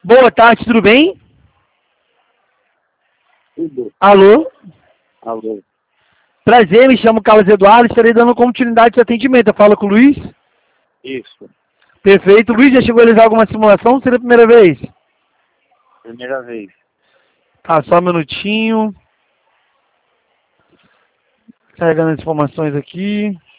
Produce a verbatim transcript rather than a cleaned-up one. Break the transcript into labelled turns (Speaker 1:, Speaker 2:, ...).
Speaker 1: Boa tarde, tudo bem?
Speaker 2: Tudo.
Speaker 1: Alô?
Speaker 2: Alô.
Speaker 1: Prazer, me chamo Carlos Eduardo, estarei dando continuidade de atendimento. Eu falo com o Luiz?
Speaker 2: Isso.
Speaker 1: Perfeito. Luiz, já chegou a realizar alguma simulação ou seria a primeira vez?
Speaker 2: Primeira vez.
Speaker 1: Tá, só um minutinho. Carregando as informações aqui.